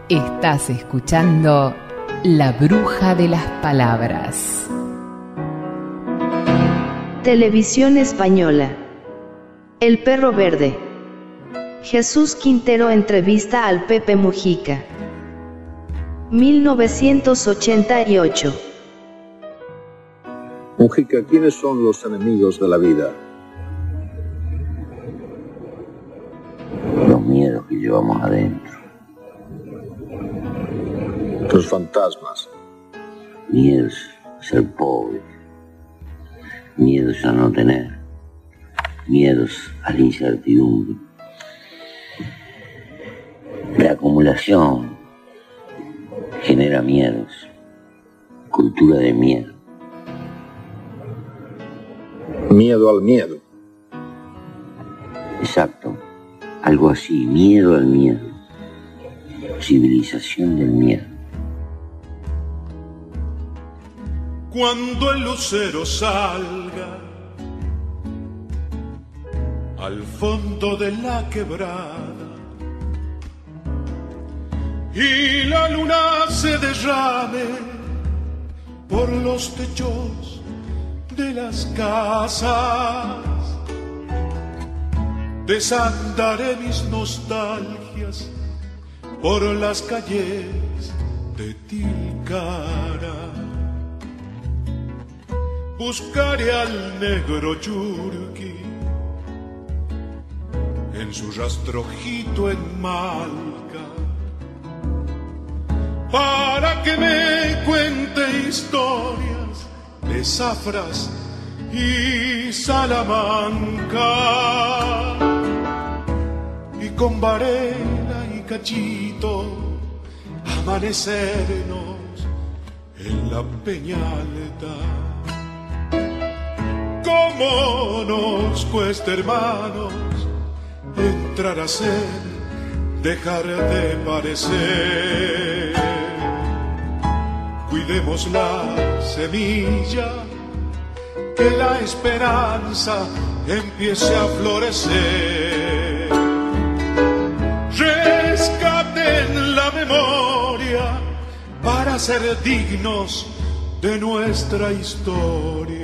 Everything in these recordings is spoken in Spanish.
Estás escuchando La Bruja de las Palabras. Televisión Española. El Perro Verde. Jesús Quintero entrevista al Pepe Mujica. 1988. Mujica, ¿quiénes son los enemigos de la vida? Los miedos que llevamos adentro. Los fantasmas. Miedos a ser pobre. Miedos a no tener. Miedos a la incertidumbre. La acumulación genera miedos. Cultura de miedo. Miedo al miedo. Exacto. Algo así. Miedo al miedo. Civilización del miedo. Cuando el lucero salga al fondo de la quebrada y la luna se derrame por los techos de las casas, desandaré mis nostalgias por las calles de Tilcara. Buscaré al negro Yurki en su rastrojito en Malca para que me cuente historias de Zafras y Salamanca, y con Varela y Cachito amanecernos en la Peñaleta. Cómo nos cuesta, hermanos, entrar a ser, dejar de parecer. Cuidemos la semilla, que la esperanza empiece a florecer. Rescaten la memoria para ser dignos de nuestra historia.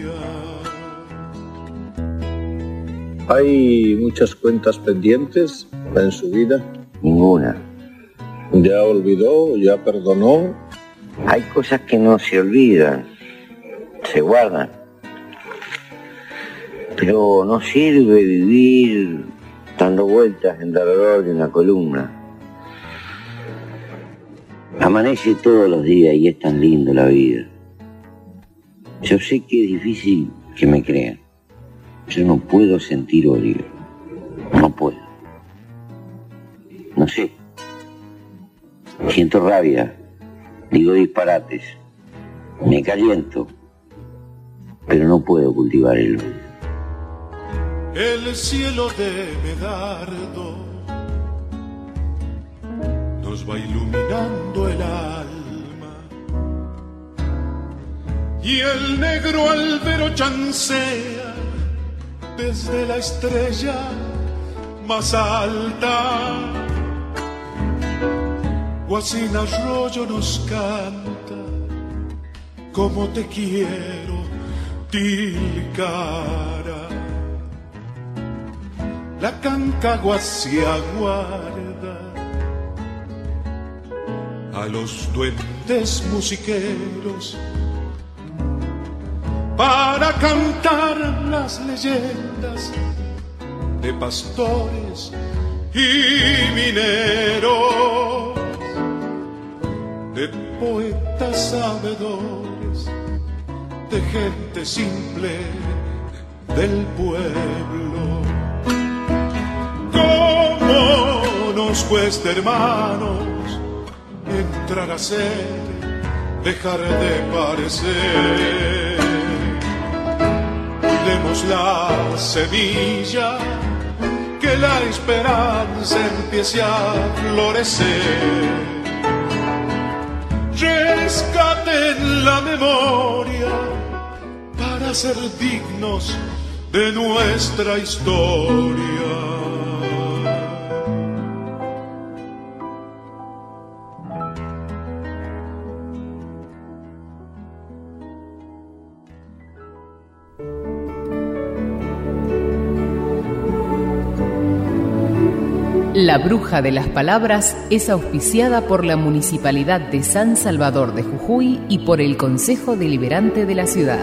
¿Hay muchas cuentas pendientes en su vida? Ninguna. ¿Ya olvidó? ¿Ya perdonó? Hay cosas que no se olvidan, se guardan. Pero no sirve vivir dando vueltas en derredor de una columna. Amanece todos los días y es tan lindo la vida. Yo sé que es difícil que me crean. Yo no puedo sentir odio. No puedo. No sé. Siento rabia. Digo disparates. Me caliento. Pero no puedo cultivar el odio. El cielo de Medardo nos va iluminando el alma, y el negro albero chancea desde la estrella más alta. Guasín Arroyo nos canta como te quiero, Tilcara. La Cancagua se aguarda a los duendes musiqueros para cantar las leyendas de pastores y mineros, de poetas sabedores, de gente simple del pueblo. ¿Cómo nos cuesta, hermanos, entrar a ser, dejar de parecer? Cuidemos la semilla, que la esperanza empiece a florecer. Rescaten la memoria para ser dignos de nuestra historia. La Bruja de las Palabras es auspiciada por la Municipalidad de San Salvador de Jujuy y por el Consejo Deliberante de la ciudad.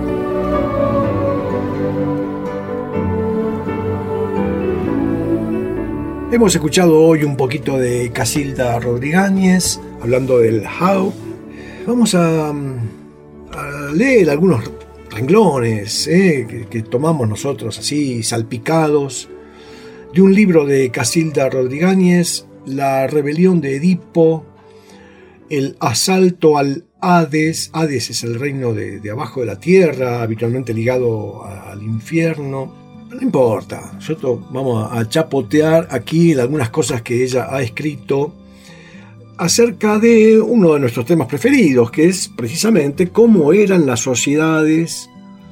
Hemos escuchado hoy un poquito de Casilda Rodríguez hablando del How. Vamos a leer algunos renglones que tomamos nosotros así salpicados de un libro de Casilda Rodríguez, La rebelión de Edipo, el asalto al Hades. Hades es el reino de abajo de la tierra, habitualmente ligado al infierno. No importa, nosotros vamos a chapotear aquí en algunas cosas que ella ha escrito acerca de uno de nuestros temas preferidos, que es precisamente cómo eran las sociedades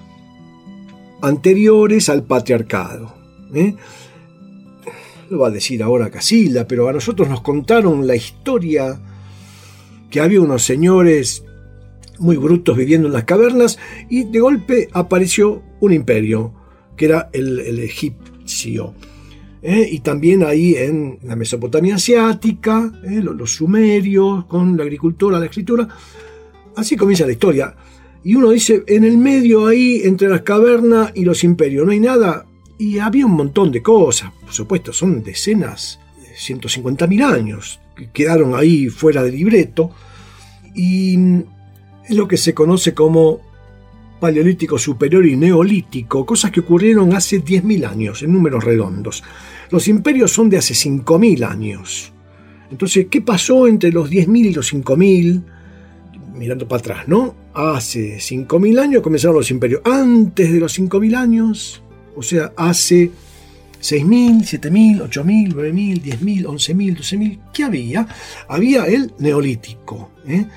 anteriores al patriarcado. Lo va a decir ahora Casilda, pero a nosotros nos contaron la historia que había unos señores muy brutos viviendo en las cavernas y de golpe apareció un imperio, que era el egipcio. Y también ahí en la Mesopotamia asiática, los sumerios, con la agricultura, la escritura. Así comienza la historia. Y uno dice, en el medio ahí, entre las cavernas y los imperios, no hay nada. Y había un montón de cosas, por supuesto, son decenas, 150.000 años, que quedaron ahí fuera del libreto. Y es lo que se conoce como Paleolítico Superior y Neolítico, cosas que ocurrieron hace 10.000 años, en números redondos. Los imperios son de hace 5.000 años. Entonces, ¿qué pasó entre los 10.000 y los 5.000? Mirando para atrás, ¿no? Hace 5.000 años comenzaron los imperios. Antes de los 5.000 años, o sea, hace 6.000, 7.000, 8.000, 9.000, 10.000, 11.000, 12.000, ¿qué había? Había el Neolítico.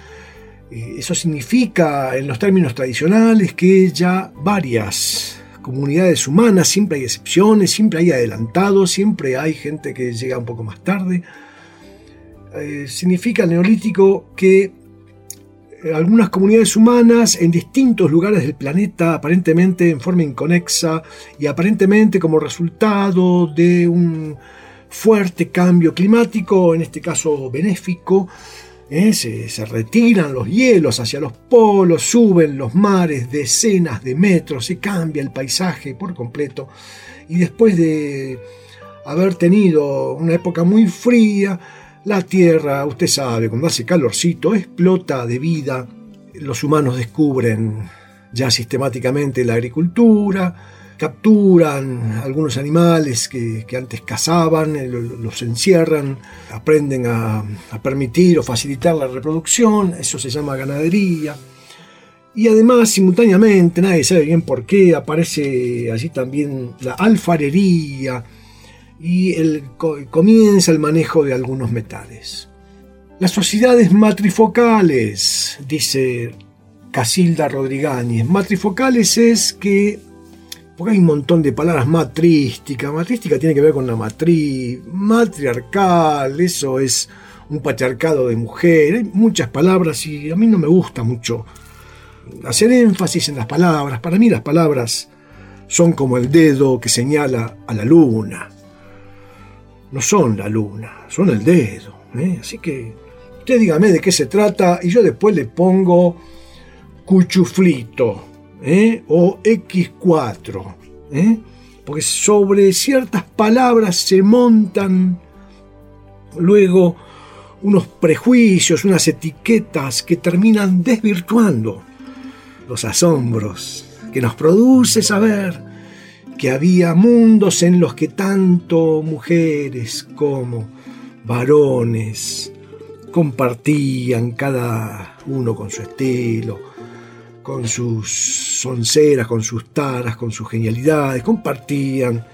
Eso significa, en los términos tradicionales, que ya varias comunidades humanas, siempre hay excepciones, siempre hay adelantados, siempre hay gente que llega un poco más tarde. Significa el Neolítico que algunas comunidades humanas en distintos lugares del planeta, aparentemente en forma inconexa y aparentemente como resultado de un fuerte cambio climático, en este caso benéfico, se retiran los hielos hacia los polos, suben los mares decenas de metros, se cambia el paisaje por completo, y después de haber tenido una época muy fría, la Tierra, usted sabe, cuando hace calorcito, explota de vida. Los humanos descubren ya sistemáticamente la agricultura, capturan algunos animales que antes cazaban, los encierran, aprenden a permitir o facilitar la reproducción, eso se llama ganadería. Y además, simultáneamente, nadie sabe bien por qué, aparece allí también la alfarería, y comienza el manejo de algunos metales. Las sociedades matrifocales, dice Casilda Rodríguez. Matrifocales es que, porque hay un montón de palabras, matrística tiene que ver con la matriz, matriarcal, eso es un patriarcado de mujer, hay muchas palabras y a mí no me gusta mucho hacer énfasis en las palabras. Para mí las palabras son como el dedo que señala a la luna. No son la luna, son el dedo. Así que usted dígame de qué se trata y yo después le pongo cuchuflito o X4. Porque sobre ciertas palabras se montan luego unos prejuicios, unas etiquetas que terminan desvirtuando los asombros que nos produce saber que había mundos en los que tanto mujeres como varones compartían, cada uno con su estilo, con sus sonceras, con sus taras, con sus genialidades, compartían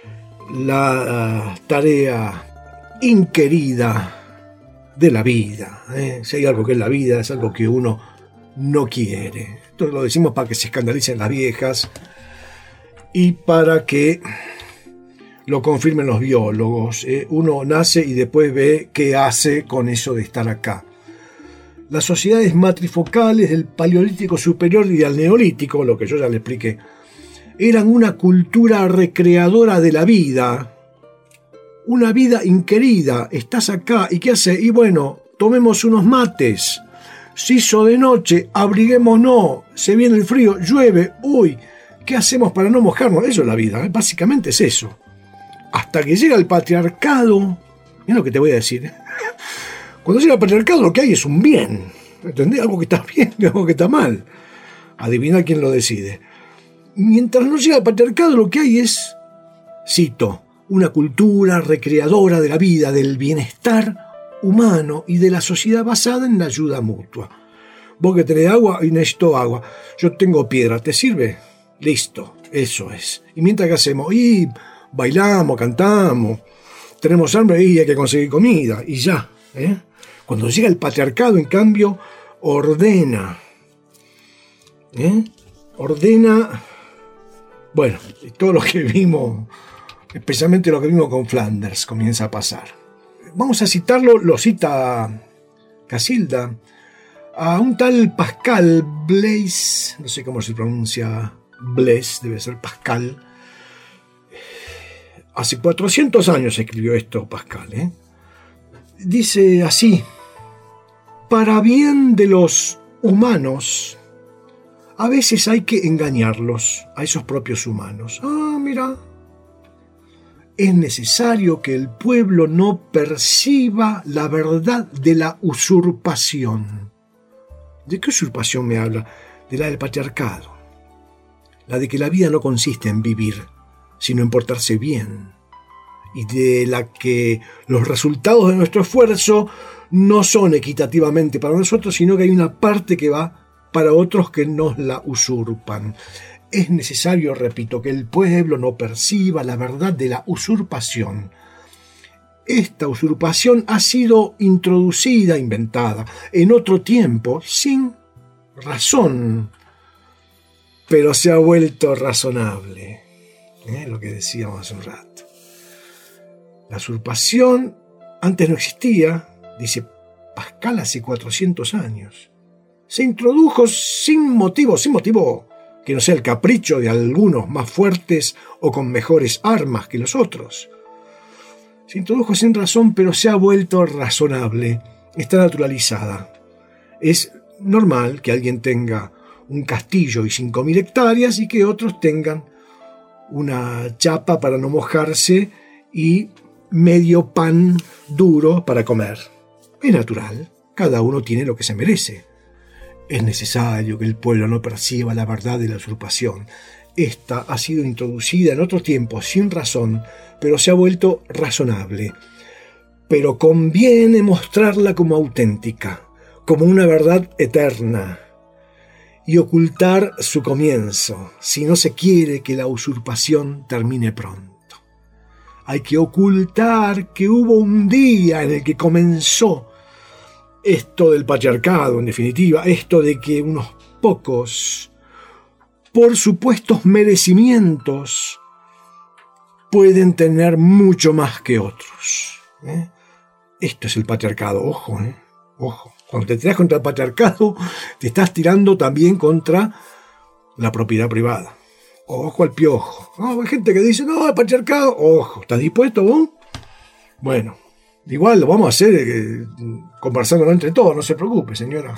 la tarea inquerida de la vida. Si hay algo que es la vida, es algo que uno no quiere. Esto lo decimos para que se escandalicen las viejas y para que lo confirmen los biólogos. Uno nace y después ve qué hace con eso de estar acá. Las sociedades matrifocales del Paleolítico Superior y del Neolítico, lo que yo ya le expliqué, eran una cultura recreadora de la vida, una vida inquerida. Estás acá, ¿y qué hace? Y bueno, tomemos unos mates. Se hizo de noche, abriguémonos, se viene el frío, llueve, uy, ¿qué hacemos para no mojarnos? Eso es la vida, ¿eh? Básicamente es eso. Hasta que llega el patriarcado, mira lo que te voy a decir. Cuando llega el patriarcado lo que hay es un bien, ¿entendés? Algo que está bien y algo que está mal. Adivina quién lo decide. Mientras no llega el patriarcado lo que hay es, cito, una cultura recreadora de la vida, del bienestar humano y de la sociedad basada en la ayuda mutua. Vos que tenés agua y necesito agua. Yo tengo piedra, ¿te sirve? Listo, eso es. ¿Y mientras qué hacemos? Y bailamos, cantamos, tenemos hambre y hay que conseguir comida. Y ya, ¿eh? Cuando llega el patriarcado, en cambio, ordena. Ordena. Bueno, todo lo que vimos, especialmente lo que vimos con Flanders, comienza a pasar. Vamos a citarlo, lo cita Casilda, a un tal Pascal Blaise, no sé cómo se pronuncia Blaise, debe ser Pascal. Hace 400 años escribió esto Pascal, ¿eh? Dice así: para bien de los humanos, a veces hay que engañarlos, a esos propios humanos. Mira. Es necesario que el pueblo no perciba la verdad de la usurpación. ¿De qué usurpación me habla? De la del patriarcado. La de que la vida no consiste en vivir, sino en portarse bien. Y de la que los resultados de nuestro esfuerzo no son equitativamente para nosotros, sino que hay una parte que va para otros que nos la usurpan. Es necesario, repito, que el pueblo no perciba la verdad de la usurpación. Esta usurpación ha sido introducida, inventada, en otro tiempo, sin razón, pero se ha vuelto razonable. Lo que decíamos hace un rato. La usurpación antes no existía, dice Pascal, hace 400 años. Se introdujo sin motivo que no sea el capricho de algunos más fuertes o con mejores armas que los otros. Se introdujo sin razón, pero se ha vuelto razonable, está naturalizada. Es normal que alguien tenga un castillo y 5.000 hectáreas y que otros tengan una chapa para no mojarse y medio pan duro para comer. Es natural, cada uno tiene lo que se merece. Es necesario que el pueblo no perciba la verdad de la usurpación. Esta ha sido introducida en otro tiempo sin razón, pero se ha vuelto razonable. Pero conviene mostrarla como auténtica, como una verdad eterna, y ocultar su comienzo, si no se quiere que la usurpación termine pronto. Hay que ocultar que hubo un día en el que comenzó esto del patriarcado, en definitiva, esto de que unos pocos, por supuestos merecimientos, pueden tener mucho más que otros. Esto es el patriarcado, ojo, ojo. Cuando te tiras contra el patriarcado, te estás tirando también contra la propiedad privada. Ojo al piojo. Hay gente que dice, no, el patriarcado, ojo, ¿estás dispuesto vos? Bueno. Igual lo vamos a hacer conversándolo entre todos, no se preocupe, señora.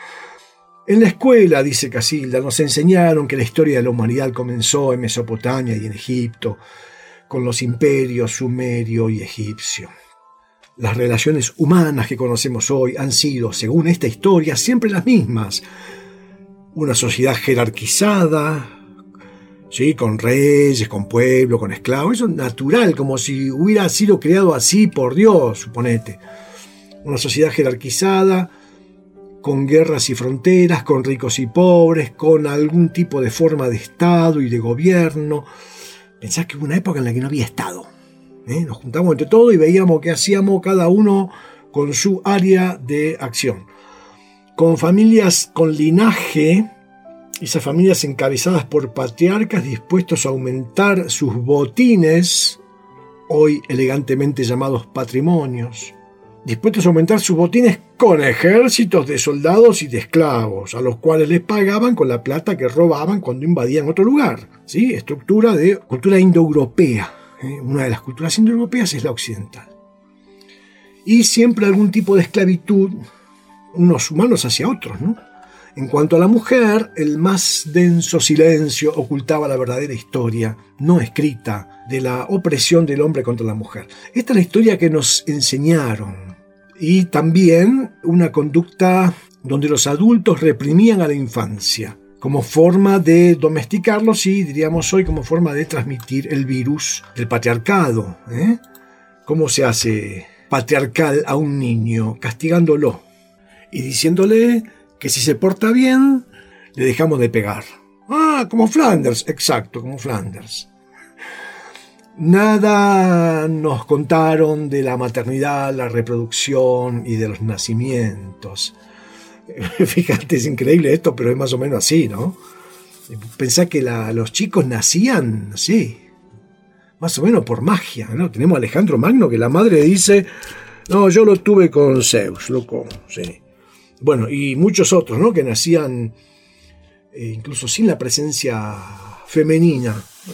En la escuela, dice Casilda, nos enseñaron que la historia de la humanidad comenzó en Mesopotamia y en Egipto, con los imperios sumerio y egipcio. Las relaciones humanas que conocemos hoy han sido, según esta historia, siempre las mismas. Una sociedad jerarquizada, ¿sí? Con reyes, con pueblo, con esclavos. Eso es natural, como si hubiera sido creado así por Dios, suponete. Una sociedad jerarquizada, con guerras y fronteras, con ricos y pobres, con algún tipo de forma de Estado y de gobierno. Pensá que hubo una época en la que no había Estado. Nos juntamos entre todos y veíamos qué hacíamos cada uno con su área de acción. Con familias con linaje, esas familias encabezadas por patriarcas dispuestos a aumentar sus botines, hoy elegantemente llamados patrimonios, dispuestos a aumentar sus botines con ejércitos de soldados y de esclavos, a los cuales les pagaban con la plata que robaban cuando invadían otro lugar. ¿Sí? Estructura de cultura indoeuropea, Una de las culturas indoeuropeas es la occidental. Y siempre algún tipo de esclavitud, unos humanos hacia otros, ¿no? En cuanto a la mujer, el más denso silencio ocultaba la verdadera historia, no escrita, de la opresión del hombre contra la mujer. Esta es la historia que nos enseñaron. Y también una conducta donde los adultos reprimían a la infancia, como forma de domesticarlos y, diríamos hoy, como forma de transmitir el virus del patriarcado. ¿Cómo se hace patriarcal a un niño? Castigándolo y diciéndole que si se porta bien, le dejamos de pegar. Ah, como Flanders, exacto, como Flanders. Nada nos contaron de la maternidad, la reproducción y de los nacimientos. Fíjate, es increíble esto, pero es más o menos así, ¿no? Pensá que los chicos nacían así, más o menos por magia, ¿no? Tenemos a Alejandro Magno que la madre dice, no, yo lo tuve con Zeus, loco, sí. Bueno, y muchos otros, ¿no? Que nacían incluso sin la presencia femenina.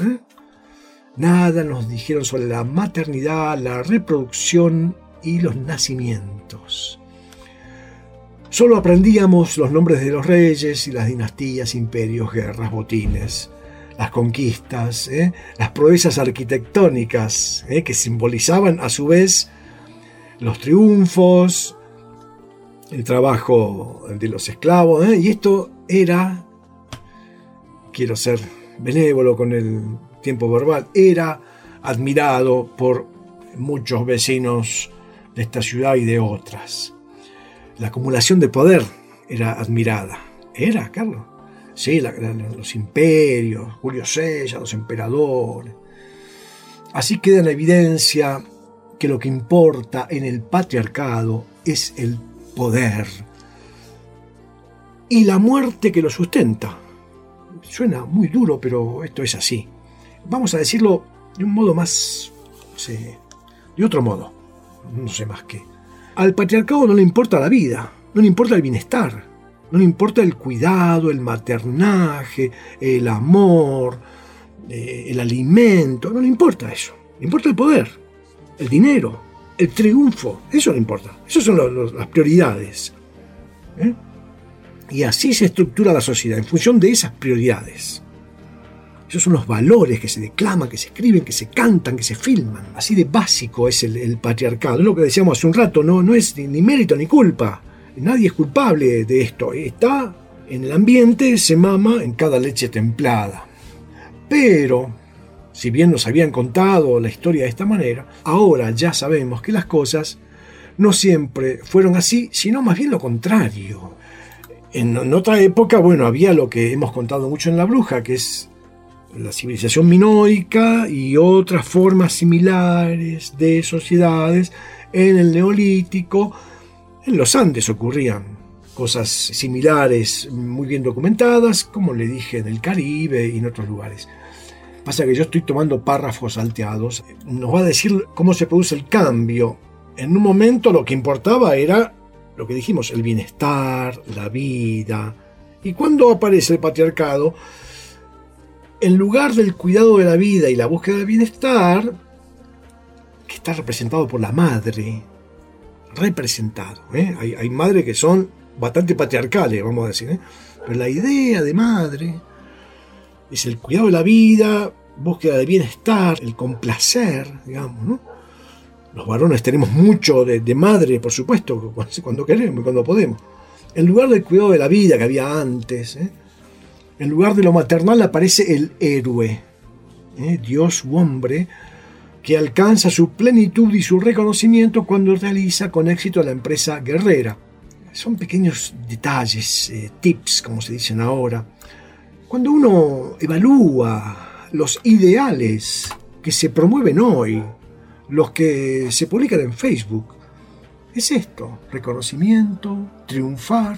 Nada nos dijeron sobre la maternidad, la reproducción y los nacimientos. Solo aprendíamos los nombres de los reyes y las dinastías, imperios, guerras, botines, las conquistas, las proezas arquitectónicas, que simbolizaban a su vez los triunfos, el trabajo de los esclavos, y esto era, quiero ser benévolo con el tiempo verbal, era admirado por muchos vecinos de esta ciudad y de otras. La acumulación de poder era admirada. ¿Era, Carlos? Sí, los imperios, Julio César, los emperadores. Así queda en evidencia que lo que importa en el patriarcado es el poder y la muerte que lo sustenta. Suena muy duro, pero esto es así. Vamos a decirlo de un modo más, no sé, de otro modo, no sé más qué. Al patriarcado no le importa la vida, no le importa el bienestar, no le importa el cuidado, el maternaje, el amor, el alimento, no le importa eso. Le importa el poder, el dinero, el triunfo, eso le importa. Esas son las prioridades. Y así se estructura la sociedad, en función de esas prioridades. Esos son los valores que se declaman, que se escriben, que se cantan, que se filman. Así de básico es el patriarcado. Es lo que decíamos hace un rato, no es ni mérito ni culpa. Nadie es culpable de esto. Está en el ambiente, se mama en cada leche templada. Pero, si bien nos habían contado la historia de esta manera, ahora ya sabemos que las cosas no siempre fueron así, sino más bien lo contrario. En otra época, bueno, había lo que hemos contado mucho en La Bruja, que es la civilización minoica y otras formas similares de sociedades. En el Neolítico, en los Andes ocurrían cosas similares muy bien documentadas, como le dije, en el Caribe y en otros lugares. Pasa que yo estoy tomando párrafos salteados. Nos va a decir cómo se produce el cambio. En un momento lo que importaba era lo que dijimos, el bienestar, la vida. Y cuando aparece el patriarcado, en lugar del cuidado de la vida y la búsqueda del bienestar, que está representado por la madre, hay madres que son bastante patriarcales, vamos a decir, pero la idea de madre es el cuidado de la vida, búsqueda de bienestar, el complacer, digamos, ¿no? Los varones tenemos mucho de madre, por supuesto, cuando queremos y cuando podemos. En lugar del cuidado de la vida que había antes, en lugar de lo maternal aparece el héroe, Dios u hombre, que alcanza su plenitud y su reconocimiento cuando realiza con éxito la empresa guerrera. Son pequeños detalles, tips, como se dicen ahora. Cuando uno evalúa los ideales que se promueven hoy, los que se publican en Facebook, es esto: reconocimiento, triunfar,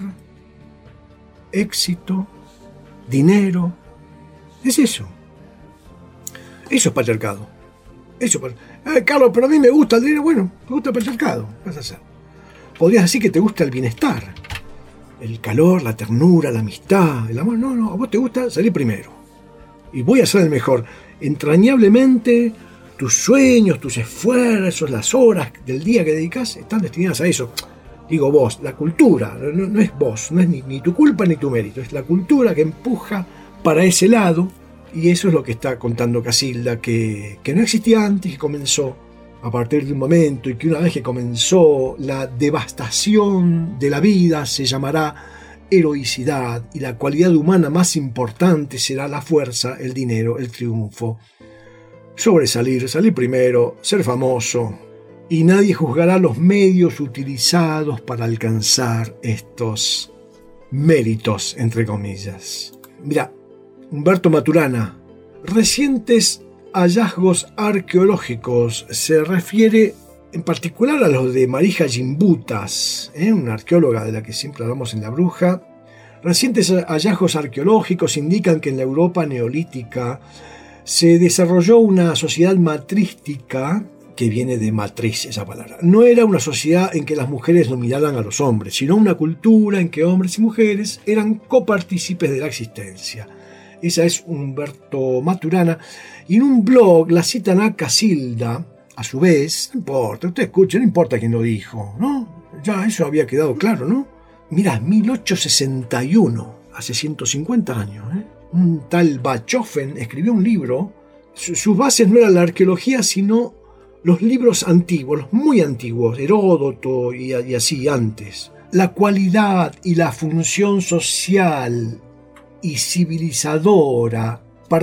éxito, dinero. Es eso. Eso es patriarcado. Carlos, pero a mí me gusta el dinero. Bueno, te gusta el patriarcado. ¿Qué vas a hacer? Podrías decir que te gusta el bienestar, el calor, la ternura, la amistad, el amor. No, a vos te gusta salir primero. Y voy a ser el mejor. Entrañablemente tus sueños, tus esfuerzos, las horas del día que dedicas están destinadas a eso. Digo vos, la cultura, no es vos, no es ni tu culpa ni tu mérito, es la cultura que empuja para ese lado, y eso es lo que está contando Casilda, que no existía antes, que comenzó a partir de un momento, y que una vez que comenzó la devastación de la vida se llamará heroicidad, y la cualidad humana más importante será la fuerza, el dinero, el triunfo. Sobresalir, salir primero, ser famoso, y nadie juzgará los medios utilizados para alcanzar estos méritos, entre comillas. Mira, Humberto Maturana, recientes hallazgos arqueológicos, se refiere en particular a los de Marija Gimbutas, una arqueóloga de la que siempre hablamos en La Bruja. Recientes hallazgos arqueológicos indican que en la Europa neolítica se desarrolló una sociedad matrística, que viene de matriz esa palabra. No era una sociedad en que las mujeres dominaran a los hombres, sino una cultura en que hombres y mujeres eran copartícipes de la existencia. Esa es Humberto Maturana, y en un blog la citan a Casilda. A su vez, no importa, usted escuche, no importa quién lo dijo, ¿no? Ya eso había quedado claro, ¿no? Mirá, 1861, hace 150 años, un tal Bachofen escribió un libro. Sus bases no eran la arqueología, sino los libros antiguos, los muy antiguos, Heródoto y así antes. La cualidad y la función social y civilizadora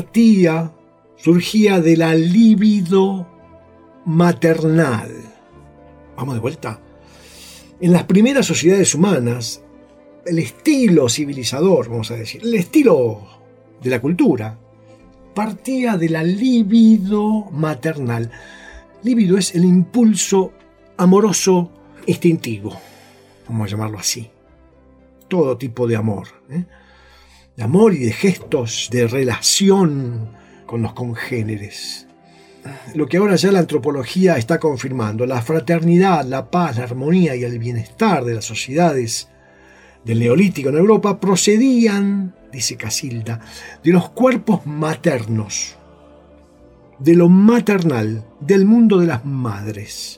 surgía de la libido maternal. Vamos de vuelta. En las primeras sociedades humanas, el estilo civilizador, vamos a decir, el estilo de la cultura, partía de la libido maternal. Libido es el impulso amoroso instintivo, vamos a llamarlo así. Todo tipo de amor, de amor y de gestos de relación con los congéneres. Lo que ahora ya la antropología está confirmando, la fraternidad, la paz, la armonía y el bienestar de las sociedades del Neolítico en Europa procedían, dice Casilda, de los cuerpos maternos, de lo maternal, del mundo de las madres.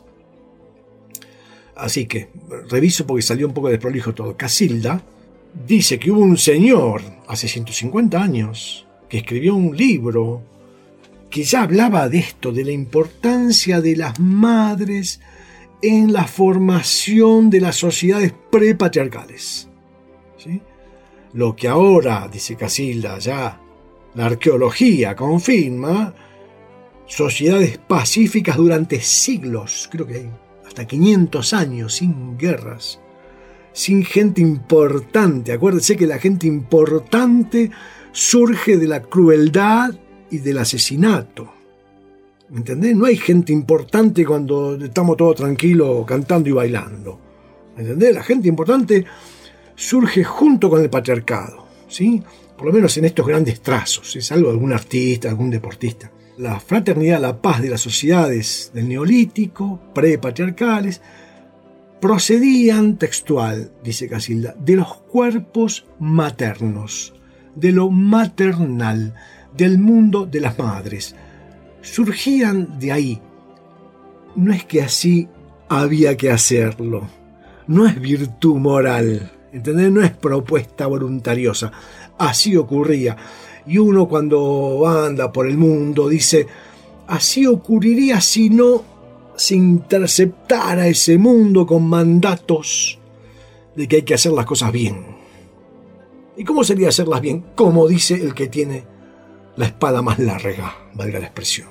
Así que, reviso porque salió un poco desprolijo todo. Casilda dice que hubo un señor, hace 150 años, que escribió un libro que ya hablaba de esto, de la importancia de las madres en la formación de las sociedades prepatriarcales. ¿Sí? Lo que ahora, dice Casilda, ya la arqueología confirma, sociedades pacíficas durante siglos, creo que hasta 500 años, sin guerras, sin gente importante. Acuérdense que la gente importante surge de la crueldad y del asesinato. ¿Entendés? No hay gente importante cuando estamos todos tranquilos cantando y bailando. ¿Entendés? La gente importante surge junto con el patriarcado, ¿sí? Por lo menos en estos grandes trazos, es algo de algún artista, algún deportista. La fraternidad, la paz de las sociedades del Neolítico, prepatriarcales, procedían, textual, dice Casilda, de los cuerpos maternos, de lo maternal, del mundo de las madres. Surgían de ahí. No es que así había que hacerlo. No es virtud moral, ¿entendés? No es propuesta voluntariosa. Así ocurría. Y uno cuando anda por el mundo dice, así ocurriría si no se interceptara ese mundo con mandatos de que hay que hacer las cosas bien. ¿Y cómo sería hacerlas bien? Como dice el que tiene la espada más larga, valga la expresión.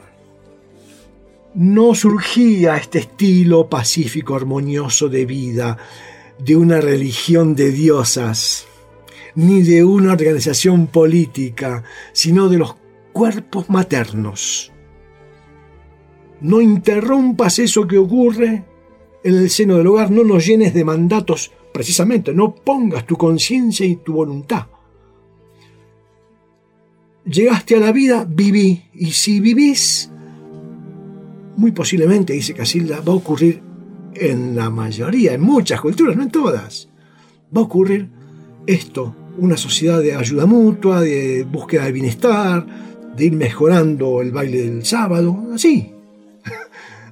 No surgía este estilo pacífico, armonioso de vida, de una religión de diosas, ni de una organización política, sino de los cuerpos maternos. No interrumpas eso que ocurre en el seno del hogar, no nos llenes de mandatos, precisamente, no pongas tu conciencia y tu voluntad. Llegaste a la vida, viví, y si vivís, muy posiblemente, dice Casilda, va a ocurrir en la mayoría, en muchas culturas, no en todas, va a ocurrir esto, una sociedad de ayuda mutua, de búsqueda de bienestar, de ir mejorando el baile del sábado, así,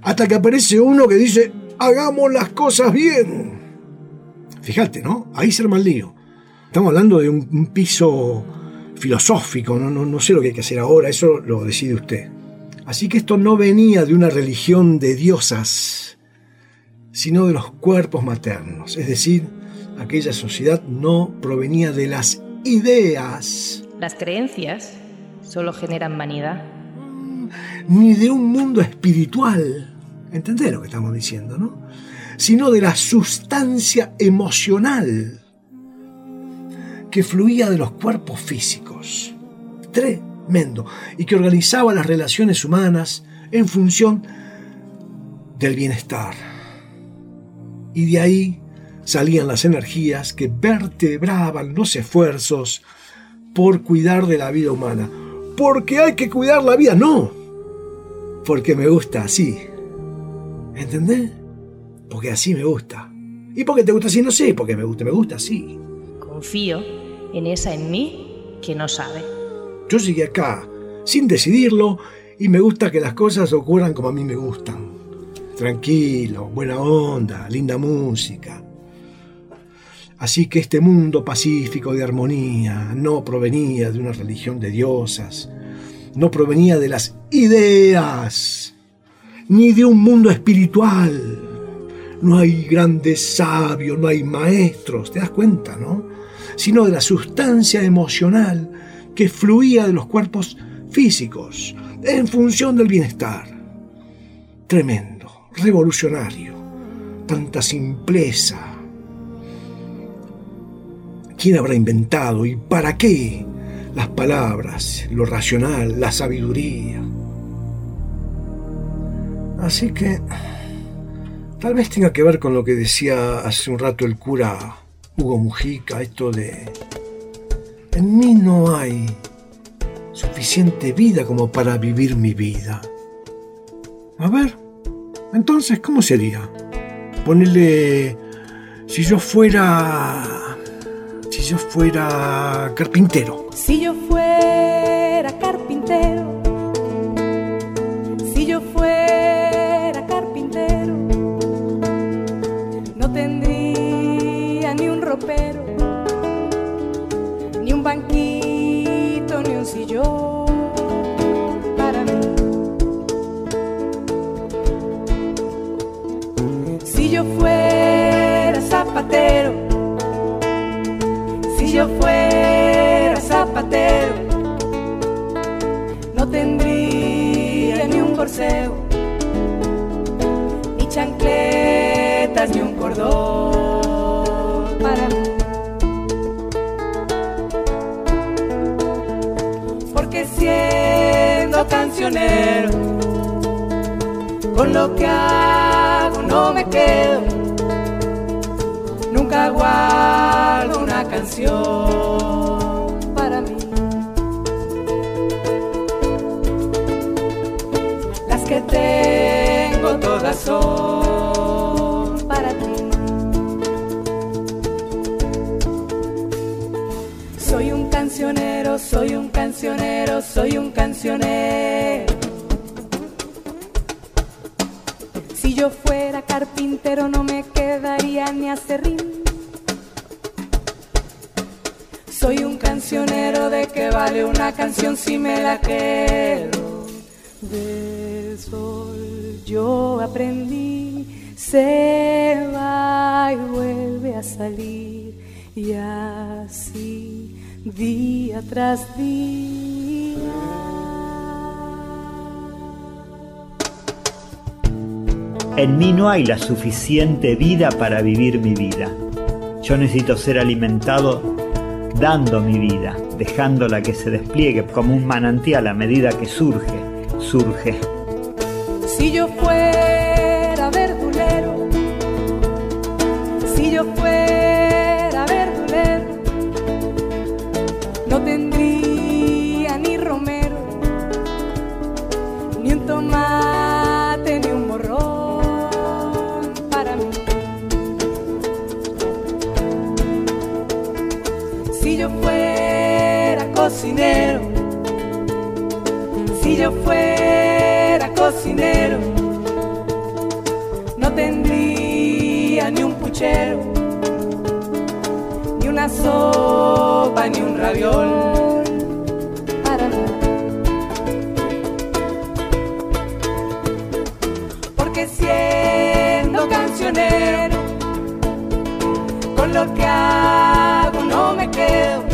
hasta que aparece uno que dice, hagamos las cosas bien. Fíjate, ¿no? Ahí se arma el lío. Estamos hablando de un piso filosófico, no sé lo que hay que hacer ahora, eso lo decide usted. Así que esto no venía de una religión de diosas, sino de los cuerpos maternos, es decir, aquella sociedad no provenía de las ideas. Las creencias solo generan vanidad. Ni de un mundo espiritual, ¿entendés lo que estamos diciendo, no? Sino de la sustancia emocional que fluía de los cuerpos físicos. Tremendo. Y que organizaba las relaciones humanas en función del bienestar. Y de ahí salían las energías que vertebraban los esfuerzos por cuidar de la vida humana. Porque hay que cuidar la vida, no. Porque me gusta así. ¿Entendés? Porque así me gusta. ¿Y por qué te gusta así? No sé, porque me gusta así. Confío en esa en mí que no sabe. Yo llegué acá sin decidirlo y me gusta que las cosas ocurran como a mí me gustan. Tranquilo, buena onda, linda música. Así que este mundo pacífico de armonía no provenía de una religión de diosas, no provenía de las ideas, ni de un mundo espiritual. No hay grandes sabios, no hay maestros, ¿te das cuenta, no? Sino de la sustancia emocional que fluía de los cuerpos físicos en función del bienestar. Tremendo, revolucionario, tanta simpleza. ¿Quién habrá inventado y para qué las palabras, lo racional, la sabiduría? Así que tal vez tenga que ver con lo que decía hace un rato el cura Hugo Mujica, esto de en mí no hay suficiente vida como para vivir mi vida. A ver, entonces, ¿cómo sería? Ponerle, si yo fuera carpintero. Si yo fuera carpintero, si yo fuera carpintero, no tendría ni un ropero, ni un banquito, ni un sillón para mí. Si yo fuera zapatero, si yo fuera zapatero, no tendría ni un corseo, ni chancletas, ni un cordón para mí. Porque siendo cancionero, con lo que hago no me quedo, nunca guardo una canción para mí. Las que tengo todas son para ti. Soy un cancionero, soy un cancionero, soy un cancionero. Si yo fuera carpintero no me quedaría ni acerrín. Soy un cancionero, ¿de qué vale una canción si me la quedo? Del sol yo aprendí, se va y vuelve a salir, y así día tras día. En mí no hay la suficiente vida para vivir mi vida. Yo necesito ser alimentado dando mi vida, dejándola que se despliegue como un manantial a medida que surge. Si yo fuera verdulero, si yo fuera verdulero, no tendría ni romero, ni un tomate, ni un morrón para mí. Si yo fuera cocinero, si yo fuera cocinero, no tendría ni un puchero, ni una sopa, ni un raviol para mí. Porque siendo cancionero, con lo que hago no me quedo,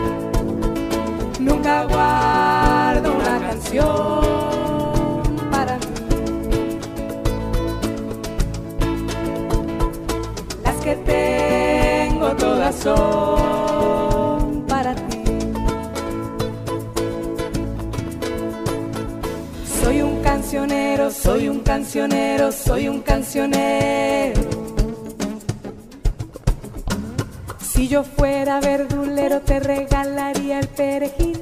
nunca guardo una canción para mí. Las que tengo todas son para ti. Soy un cancionero, soy un cancionero, soy un cancionero. Si yo fuera verdulero te regalaría el perejil.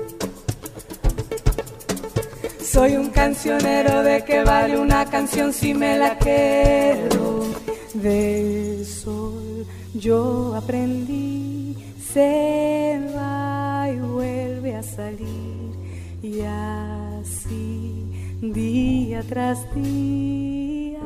Soy un cancionero, ¿de qué vale una canción si me la quedo? Del sol yo aprendí, se va y vuelve a salir, y así día tras día.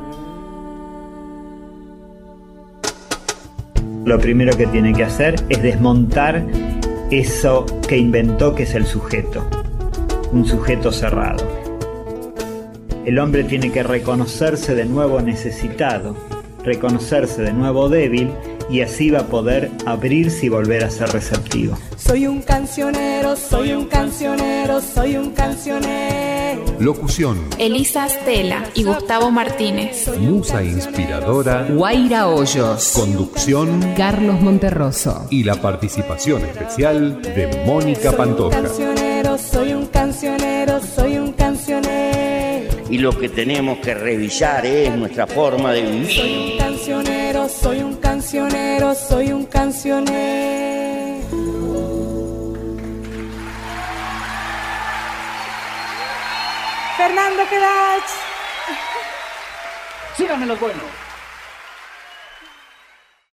Lo primero que tiene que hacer es desmontar eso que inventó, que es el sujeto, un sujeto cerrado. El hombre tiene que reconocerse de nuevo necesitado, reconocerse de nuevo débil, y así va a poder abrirse y volver a ser receptivo. Soy un cancionero, soy un cancionero, soy un cancionero. Locución: Elisa Stella y Gustavo Martínez. Musa inspiradora: Guaira Hoyos. Conducción: Carlos Monterroso. Y la participación especial de Mónica Pantoja. Soy un cancionero, soy un cancionero. Y lo que tenemos que revisar es nuestra forma de vivir. Soy un cancionero, soy un cancionero, soy un cancionero. Fernando Quedach. Síganme los buenos.